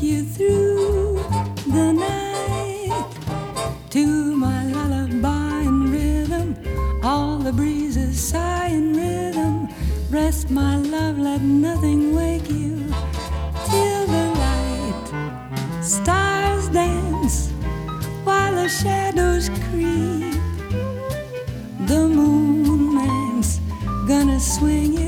take you through the night to my lullaby and rhythm. All the breezes sigh in rhythm. Rest, my love, let nothing wake you till the light. Stars dance while the shadows creep. The moon man's gonna swing you